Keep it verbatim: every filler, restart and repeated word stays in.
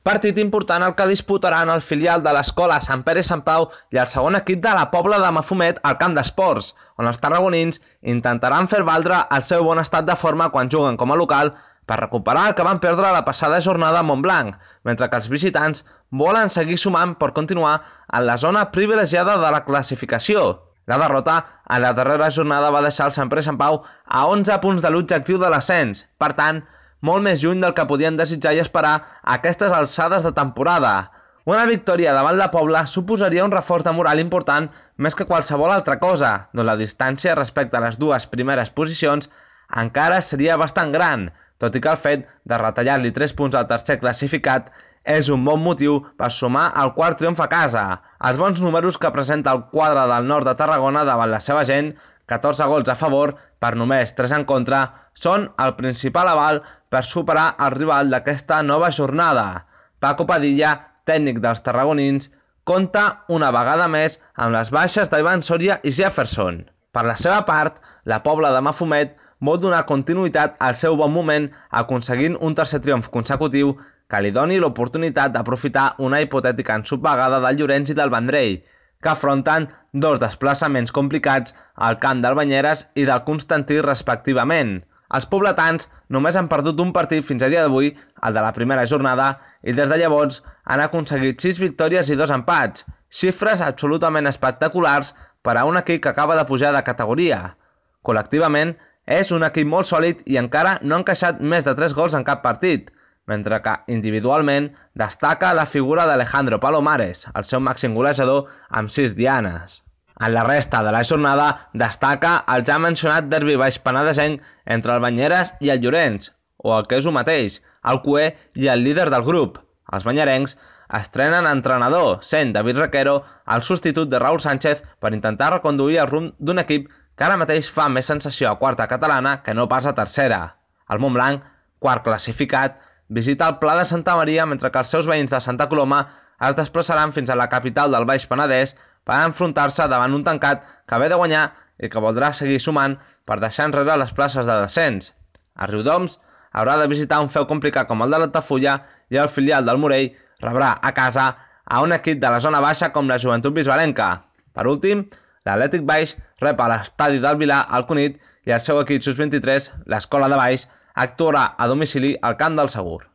Partit important el que disputaran el filial de l'Escola Sant Pere i Sant Pau i el segon equip de la Pobla de Mafumet al camp d'esports, on els tarragonins intentaran fer valdre el seu bon estat de forma quan juguen com a local per recuperar el que van perdre la passada jornada a Montblanc, mentre que els visitants volen seguir sumant per continuar en la zona privilegiada de la classificació. La derrota en la darrera jornada va deixar el Sant Pere i Sant Pau a onze punts de l'objectiu de l'ascens, per tant, molt més lluny del que podien desitjar i esperar a aquestes alçades de temporada. Una victòria davant la Pobla suposaria un reforç de moral important més que qualsevol altra cosa, doncs la distància respecte a les dues primeres posicions encara seria bastant gran, tot i que el fet de retallar-li tres punts al tercer classificat és un bon motiu per sumar el quart triomf a casa. Els bons números que presenta el quadre del nord de Tarragona davant la seva gent, catorze gols a favor per només tres en contra, són el principal aval per superar el rival d'aquesta nova jornada. Paco Padilla, tècnic dels tarragonins, compta una vegada més amb les baixes d'Ivan Soria i Jefferson. Per la seva part, la Pobla de Mafumet vol donar continuïtat al seu bon moment aconseguint un tercer triomf consecutiu que li doni l'oportunitat d'aprofitar una hipotètica ensopegada del Llorenç i del Vendrell, que afronten dos desplaçaments complicats al camp del Banyeres i del Constantí respectivament. Els pobletans només han perdut un partit fins a dia d'avui, el de la primera jornada, i des de llavors han aconseguit sis victòries i dos empats, xifres absolutament espectaculars per a un equip que acaba de pujar de categoria. Col·lectivament, és un equip molt sòlid i encara no ha encaixat més de tres gols en cap partit, mentre que individualment destaca la figura d'Alejandro Palomares, el seu màxim golejador amb sis dianes. En la resta de la jornada destaca el ja mencionat derbi baix-penedesenc entre el Banyeres i el Llorenç, o el que és el mateix, el cuer i el líder del grup. Els banyerencs estrenen entrenador, sent David Requero el substitut de Raúl Sánchez per intentar reconduir el rumb d'un equip que ara mateix fa més sensació a quarta catalana que no pas a tercera. El Montblanc, quart classificat, visita el Pla de Santa Maria mentre que els seus veïns de Santa Coloma es desplaçaran fins a la capital del Baix Penedès per enfrontar-se davant un tancat que ve de guanyar i que voldrà seguir sumant per deixar enrere les places de descens. A Riudoms haurà de visitar un feu complicat com el de l'Altafulla i el filial del Morell rebrà a casa a un equip de la zona baixa com la Joventut Bisbalenca. Per últim, l'Atlètic Baix rep a l'estadi del Vilar al Cunit i el seu equip sub vint-i-tres, l'Escola de Baix, actuarà a domicili al Camp del Segur.